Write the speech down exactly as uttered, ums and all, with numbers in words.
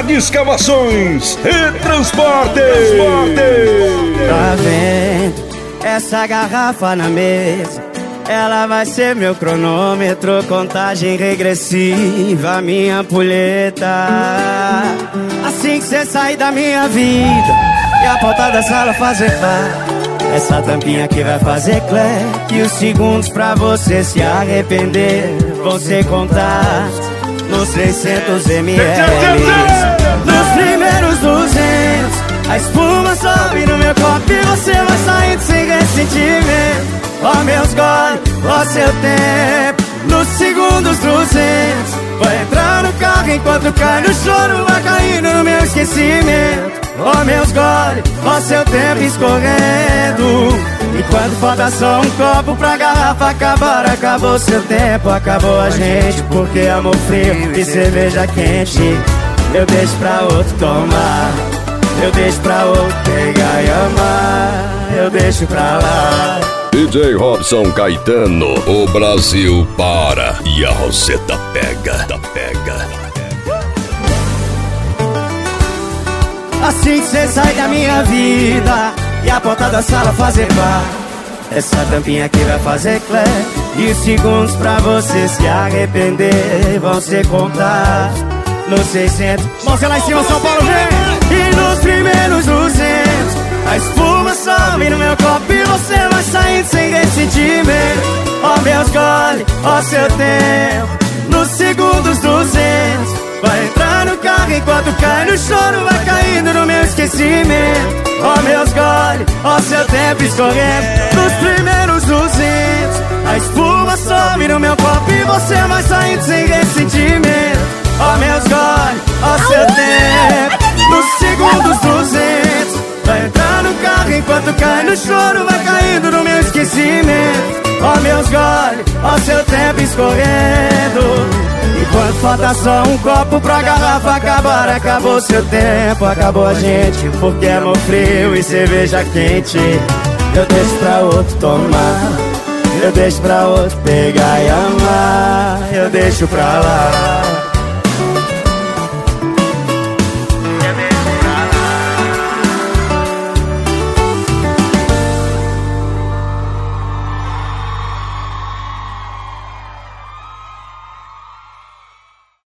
Andrade Escavações e Transporte. Tá vendo essa garrafa na mesa? Ela vai ser meu cronômetro, contagem regressiva, minha ampulheta. Assim que cê sair da minha vida e a porta da sala fazer pá, essa tampinha aqui vai fazer clec. E os segundos pra você se arrepender vão ser contados nos seiscentos mililitros. Nos primeiros duzentos a espuma sobe no meu copo e você vai saindo sem ressentimento. Ó meus goles, ó seu tempo. Nos segundos duzentos vai entrar no carro enquanto cai no choro, vai caindo no meu esquecimento. Ó meus goles, ó seu tempo escorrendo. E quando falta só um copo pra garrafa acabar, acabou seu tempo, acabou a gente. Porque amor frio e cerveja quente eu deixo pra outro tomar, eu deixo pra outro pegar e amar, eu deixo pra lá. D J Robson Caetano, o Brasil para e a Roseta pega, tá pega. Assim que cê sai da minha vida e a porta da sala fazer pá, essa tampinha aqui vai fazer clé. E os segundos pra você se arrepender vão ser contados nos seiscentos. Mãozinha lá em cima, São Paulo, vem! E nos primeiros duzentos a espuma sobe no meu copo e você vai saindo sem ressentimento. Ó meus goles, ó seu tempo. Nos segundos duzentos vai entrar no carro enquanto cai no choro, vai caindo no meu esquecimento. Ó meus goles, ó seu tempo escorrendo. Nos primeiros duzentos a espuma sobe no meu copo e você vai saindo sem ressentimento. Ó meus goles, ó seu tempo. Nos segundos duzentos vai entrar no carro enquanto cai no choro, vai caindo no meu esquecimento. Ó meus goles, ó seu tempo escorrendo. E quando falta só um copo pra garrafa acabar, acabou seu tempo, acabou a gente. Porque amor frio e cerveja quente eu deixo pra outro tomar, eu deixo pra outro pegar e amar, eu deixo pra lá.